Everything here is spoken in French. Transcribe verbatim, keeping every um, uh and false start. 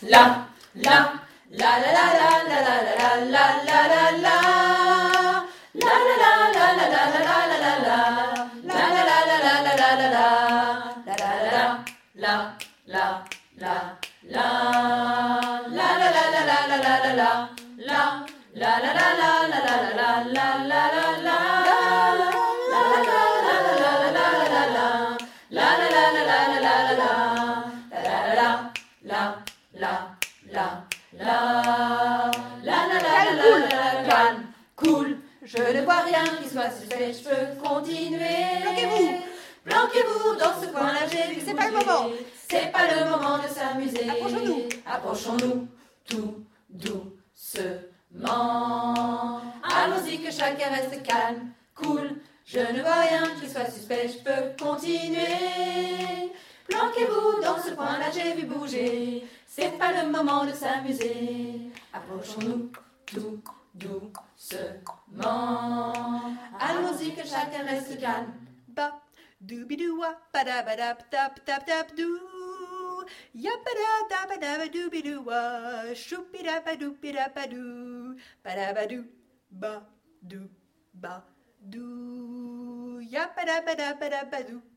la, la, la la la la la la la la la la la. La la la la la la la la la la la. La la la la la la la la la. La la la la la la la. La la la la la la la la la. La la la la la la la la la la la la. La la la la la la la la la la. La la la la la la la la la. La la la la la la la. La la la la la la. Calme, cool. Je ne vois rien qui soit suspect, je peux continuer. Bloquez-vous. Planquez-vous dans ce coin-là, j'ai vu C'est pas le bouger. moment. C'est pas le moment de s'amuser. Approchons-nous. Approchons-nous tout doucement. Allons-y que chacun reste calme, cool. Je ne vois rien qui soit suspect, je peux continuer. Planquez-vous dans ce coin-là, j'ai vu bouger. C'est pas le moment de s'amuser. Approchons-nous tout doucement. Allons-y que chacun reste calme. Ba, doobidoua, padabadap, tap, tap, tap, doo. Yapada, dabadaba, doobidoua, choupidapa, doupidapa, doo. Padabadou, ba, doo, ba, doo. Yapada, badabadabadou.